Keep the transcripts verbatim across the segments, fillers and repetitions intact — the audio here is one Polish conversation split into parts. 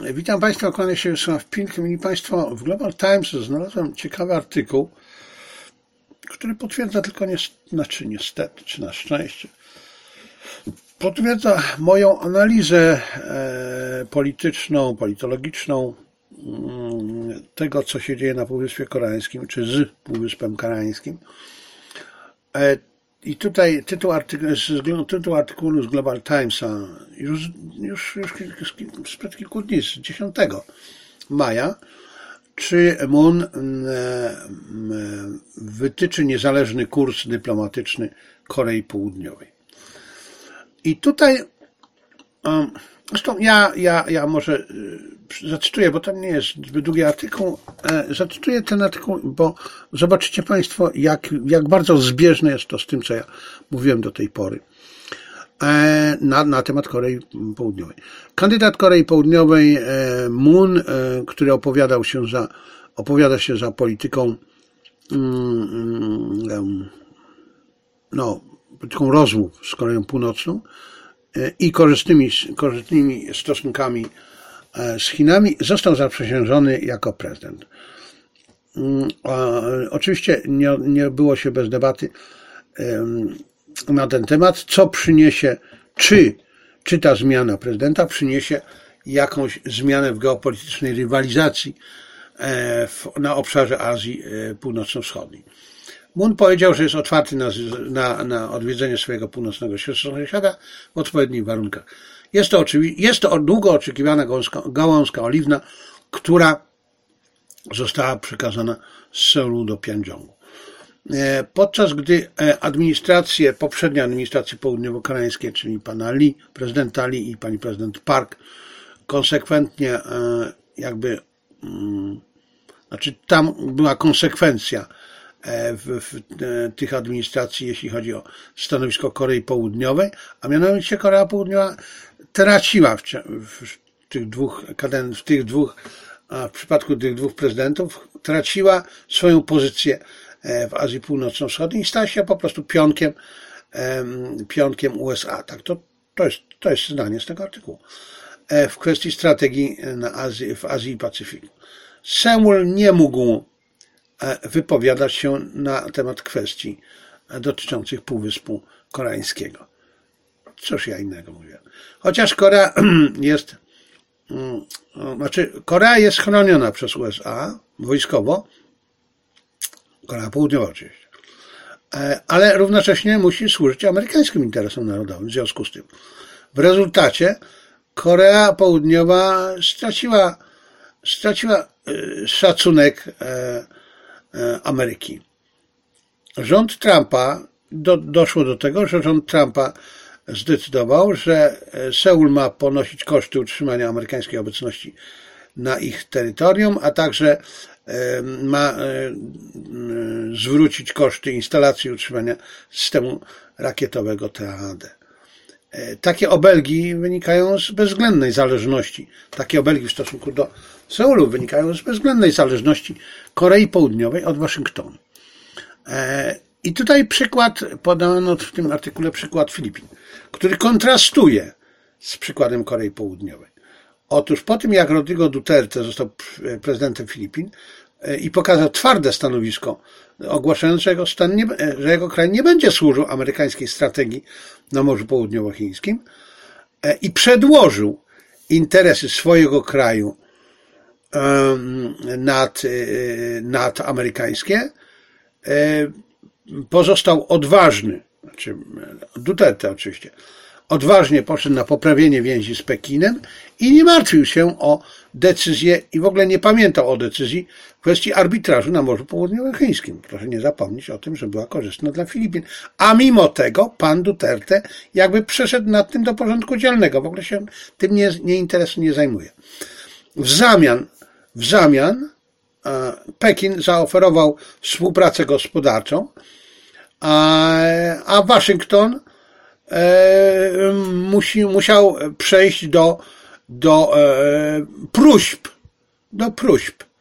Witam Państwa, kłaniam się Wiesław Pilk. Mili Państwo, w Global Times znalazłem ciekawy artykuł, który potwierdza tylko, nie, znaczy niestety, czy na szczęście, potwierdza moją analizę e, polityczną, politologiczną m, tego, co się dzieje na Półwyspie Koreańskim, czy z Półwyspem Koreańskim. E, I tutaj tytuł, artyku, z, tytuł artykułu z Global Timesa już, już, już sprzed kilku dni, z dziesiątego maja, czy Moon wytyczy niezależny kurs dyplomatyczny Korei Południowej. I tutaj, zresztą ja, ja, ja może zacytuję, bo to nie jest zbyt długi artykuł, zacytuję ten artykuł, bo zobaczycie Państwo, jak, jak bardzo zbieżne jest to z tym, co ja mówiłem do tej pory na, na temat Korei Południowej. Kandydat Korei Południowej Moon, który opowiadał się za, opowiada się za polityką no, polityką rozmów z Koreą Północną i korzystnymi, korzystnymi stosunkami z Chinami, został zaprzysiężony jako prezydent. Oczywiście nie, nie było się bez debaty na ten temat, co przyniesie, czy, czy ta zmiana prezydenta przyniesie jakąś zmianę w geopolitycznej rywalizacji w, na obszarze Azji Północno-Wschodniej. Moon powiedział, że jest otwarty na, na, na odwiedzenie swojego północnego sąsiada w odpowiednich warunkach. Jest to, oczywi- jest to długo oczekiwana gałązka, gałązka oliwna, która została przekazana z Seulu do Pjongjangu. Podczas gdy administracje, poprzednie administracje południowo-koreańskie, czyli pana Lee, prezydenta Lee i pani prezydent Park, konsekwentnie jakby, znaczy tam była konsekwencja w, w tych administracji, jeśli chodzi o stanowisko Korei Południowej, a mianowicie Korea Południowa traciła w, w tych dwóch kadenc- w tych dwóch, w przypadku tych dwóch prezydentów, traciła swoją pozycję w Azji Północno-Wschodniej i stała się po prostu pionkiem, pionkiem U S A. Tak, to, to, jest, to jest zdanie z tego artykułu. W kwestii strategii na Azji, w Azji i Pacyfiku. Seul nie mógł wypowiadać się na temat kwestii dotyczących Półwyspu Koreańskiego. Cóż ja innego mówię. Chociaż Korea jest, znaczy Korea jest chroniona przez U S A wojskowo, Korea Południowa oczywiście, ale równocześnie musi służyć amerykańskim interesom narodowym w związku z tym. W rezultacie Korea Południowa straciła, straciła szacunek Ameryki. Rząd Trumpa, do, doszło do tego, że rząd Trumpa zdecydował, że Seul ma ponosić koszty utrzymania amerykańskiej obecności na ich terytorium, a także ma zwrócić koszty instalacji utrzymania systemu rakietowego T A D. Takie obelgi wynikają z bezwzględnej zależności, takie obelgi w stosunku do Seulu wynikają z bezwzględnej zależności Korei Południowej od Waszyngtonu. I tutaj przykład, podano w tym artykule przykład Filipin, który kontrastuje z przykładem Korei Południowej. Otóż po tym, jak Rodrigo Duterte został prezydentem Filipin i pokazał twarde stanowisko, ogłaszając, że jego, stan nie, że jego kraj nie będzie służył amerykańskiej strategii na Morzu Południowochińskim i przedłożył interesy swojego kraju nad, nad amerykańskie, pozostał odważny, znaczy Duterte oczywiście, odważnie poszedł na poprawienie więzi z Pekinem i nie martwił się o decyzję i w ogóle nie pamiętał o decyzji w kwestii arbitrażu na Morzu Południowochińskim. Proszę nie zapomnieć o tym, że była korzystna dla Filipin. A mimo tego pan Duterte jakby przeszedł nad tym do porządku dziennego. W ogóle się tym nie, nie interesuje, nie zajmuje. W zamian, w zamian Pekin zaoferował współpracę gospodarczą, a, a Waszyngton e, musi, musiał przejść do, do e, próśb, do próśb e,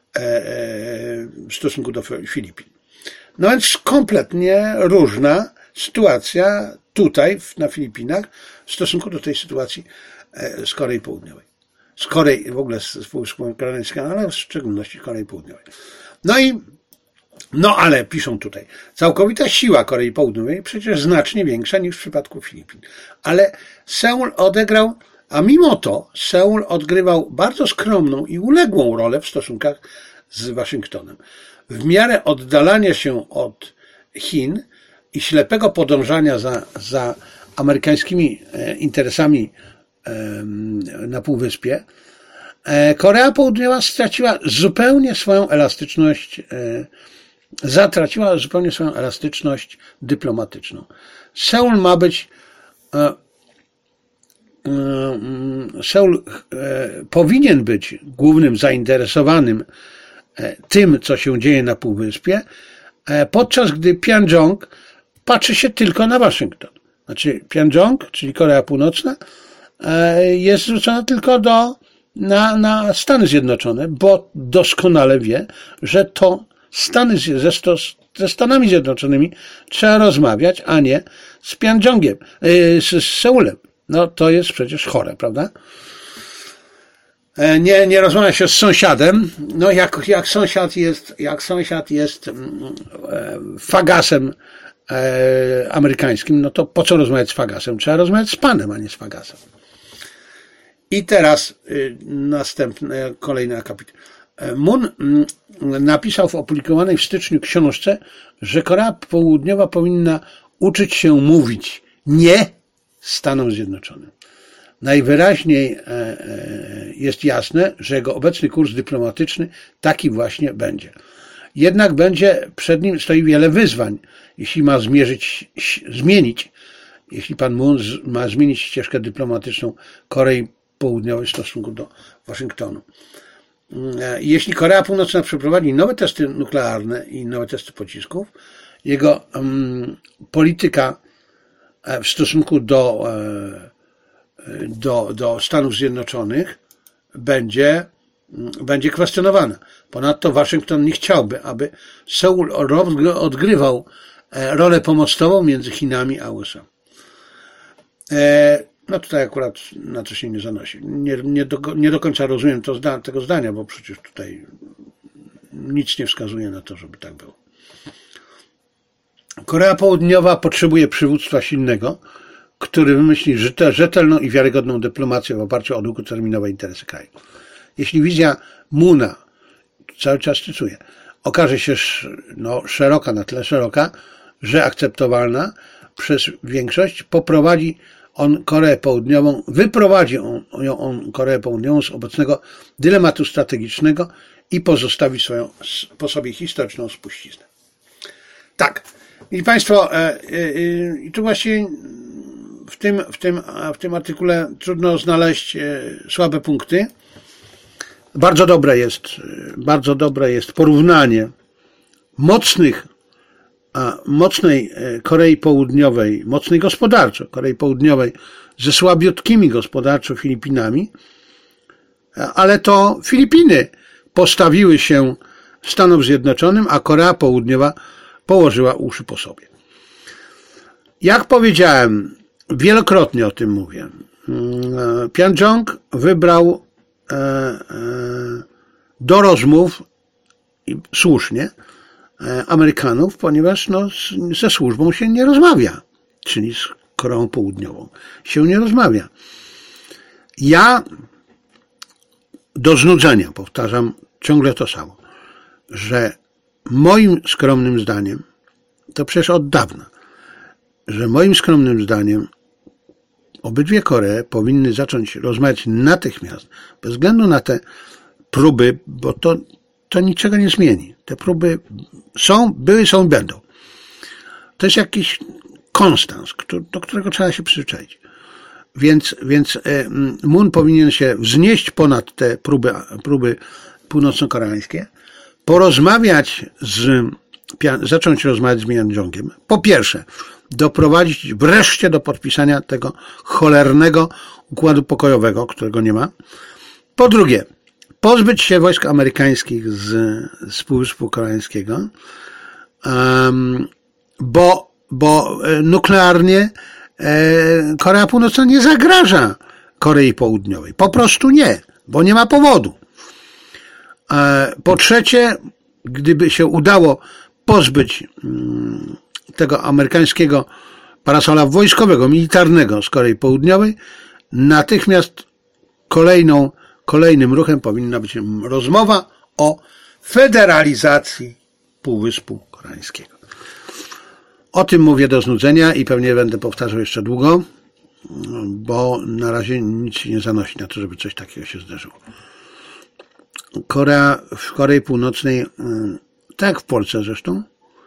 w stosunku do Filipin. No więc kompletnie różna sytuacja tutaj na Filipinach w stosunku do tej sytuacji z Korei Południowej. z Korei, w ogóle z Półwyspu Koreańskiego, ale w szczególności Korei Południowej. No i, no ale piszą tutaj, całkowita siła Korei Południowej przecież znacznie większa niż w przypadku Filipin. Ale Seul odegrał, a mimo to Seul odgrywał bardzo skromną i uległą rolę w stosunkach z Waszyngtonem. W miarę oddalania się od Chin i ślepego podążania za, za amerykańskimi interesami na Półwyspie, Korea Południowa straciła zupełnie swoją elastyczność, zatraciła zupełnie swoją elastyczność dyplomatyczną. Seul ma być, Seul powinien być głównym zainteresowanym tym, co się dzieje na Półwyspie, podczas gdy Pjongczang patrzy się tylko na Waszyngton. Znaczy Pjongczang, czyli Korea Północna, jest zwrócona tylko do, na, na Stany Zjednoczone, bo doskonale wie, że to Stany, ze, ze Stanami Zjednoczonymi trzeba rozmawiać, a nie z Pjongczangiem, z, z Seulem. No to jest przecież chore, prawda? Nie, nie rozmawia się z sąsiadem. No jak, jak sąsiad jest, jak sąsiad jest fagasem e, amerykańskim, no to po co rozmawiać z fagasem? Trzeba rozmawiać z panem, a nie z fagasem. I teraz y, następny, kolejny akapit. Moon napisał w opublikowanej w styczniu książce, że Korea Południowa powinna uczyć się mówić nie Stanom Zjednoczonym. Najwyraźniej jest jasne, że jego obecny kurs dyplomatyczny taki właśnie będzie. Jednak będzie przed nim stoi wiele wyzwań, jeśli ma zmierzyć, zmienić, jeśli pan Moon ma zmienić ścieżkę dyplomatyczną Korei Południowej w stosunku do Waszyngtonu. Jeśli Korea Północna przeprowadzi nowe testy nuklearne i nowe testy pocisków, jego um, polityka w stosunku do Do, do Stanów Zjednoczonych będzie, będzie kwestionowana. Ponadto Waszyngton nie chciałby, aby Seul odgrywał rolę pomostową między Chinami a U S A. No tutaj akurat na to się nie zanosi. Nie, nie, do, nie do końca rozumiem to, tego zdania, bo przecież tutaj nic nie wskazuje na to, żeby tak było. Korea Południowa potrzebuje przywództwa silnego, który wymyśli rzetelną i wiarygodną dyplomację w oparciu o długoterminowe interesy kraju. Jeśli wizja Moona, cały czas cytuję, okaże się no, szeroka, na tyle szeroka, że akceptowalna przez większość, poprowadzi on Koreę Południową, wyprowadzi on, on Koreę Południową z obecnego dylematu strategicznego i pozostawi swoją, po sobie historyczną spuściznę. Tak. I Państwo, i tu właśnie w tym, w tym, w tym artykule trudno znaleźć słabe punkty. Bardzo dobre jest, bardzo dobre jest porównanie mocnych, mocnej Korei Południowej, mocnej gospodarczo Korei Południowej ze słabiutkimi gospodarczo Filipinami, ale to Filipiny postawiły się Stanom Zjednoczonym, a Korea Południowa położyła uszy po sobie. Jak powiedziałem, wielokrotnie o tym mówię, Pjongczang wybrał do rozmów, i słusznie, Amerykanów, ponieważ no, ze służbą się nie rozmawia, czyli z Koreą Południową się nie rozmawia. Ja do znudzenia powtarzam ciągle to samo, że moim skromnym zdaniem, to przecież od dawna, że moim skromnym zdaniem obydwie Koree powinny zacząć rozmawiać natychmiast, bez względu na te próby, bo to, to niczego nie zmieni. Te próby są, były, są i będą. To jest jakiś konstans, do którego trzeba się przyzwyczaić. Więc, więc Moon powinien się wznieść ponad te próby, próby północno-koreańskie, porozmawiać z, zacząć rozmawiać z Pjongczangiem. Po pierwsze, doprowadzić wreszcie do podpisania tego cholernego układu pokojowego, którego nie ma. Po drugie, pozbyć się wojsk amerykańskich z, z Półwyspu Koreańskiego, um, bo, bo nuklearnie e, Korea Północna nie zagraża Korei Południowej. Po prostu nie. bo nie ma powodu. Po trzecie, gdyby się udało pozbyć tego amerykańskiego parasola wojskowego, militarnego z Korei Południowej, natychmiast kolejną, kolejnym ruchem powinna być rozmowa o federalizacji Półwyspu Koreańskiego. O tym mówię do znudzenia i pewnie będę powtarzał jeszcze długo, bo na razie nic się nie zanosi na to, żeby coś takiego się zdarzyło. Korea, w Korei Północnej, tak jak w Polsce zresztą,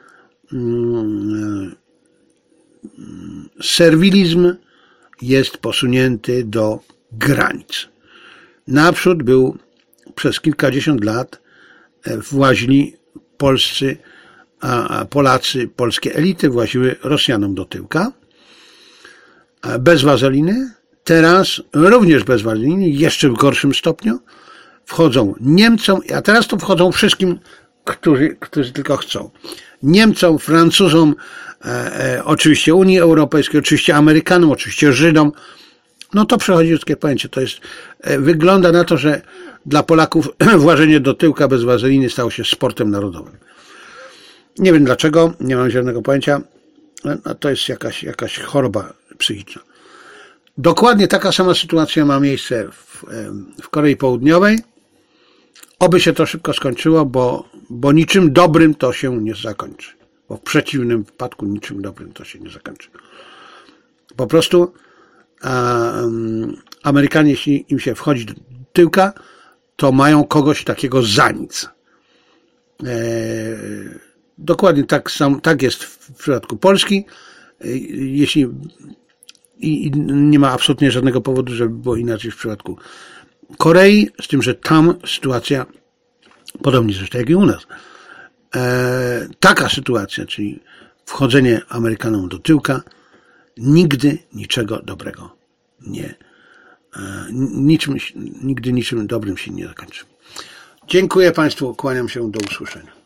serwilizm jest posunięty do granic. Naprzód był przez kilkadziesiąt lat włazili polscy, a Polacy, polskie elity właziły Rosjanom do tyłka bez wazeliny. Teraz również bez wazeliny, jeszcze w gorszym stopniu wchodzą Niemcom, a teraz to wchodzą wszystkim, którzy, którzy tylko chcą. Niemcom, Francuzom, e, e, oczywiście Unii Europejskiej, oczywiście Amerykanom, oczywiście Żydom. No to przechodzi ludzkie pojęcie. To jest, e, wygląda na to, że dla Polaków włażenie do tyłka bez wazeliny stało się sportem narodowym. Nie wiem dlaczego, nie mam żadnego pojęcia. No, to jest jakaś, jakaś choroba psychiczna. Dokładnie taka sama sytuacja ma miejsce w, w Korei Południowej. Oby się to szybko skończyło, bo, bo niczym dobrym to się nie zakończy. Bo w przeciwnym wypadku niczym dobrym to się nie zakończy. Po prostu a, um, Amerykanie, jeśli im się wchodzi do tyłka, to mają kogoś takiego za nic. E, dokładnie tak, sam, tak jest w przypadku Polski. E, jeśli i nie ma absolutnie żadnego powodu, żeby było inaczej w przypadku Korei, z tym, że tam sytuacja, podobnie zresztą jak i u nas, e, taka sytuacja, czyli wchodzenie Amerykanom do tyłka, nigdy niczego dobrego nie, e, niczym, nigdy niczym dobrym się nie zakończy. Dziękuję Państwu, kłaniam się, do usłyszenia.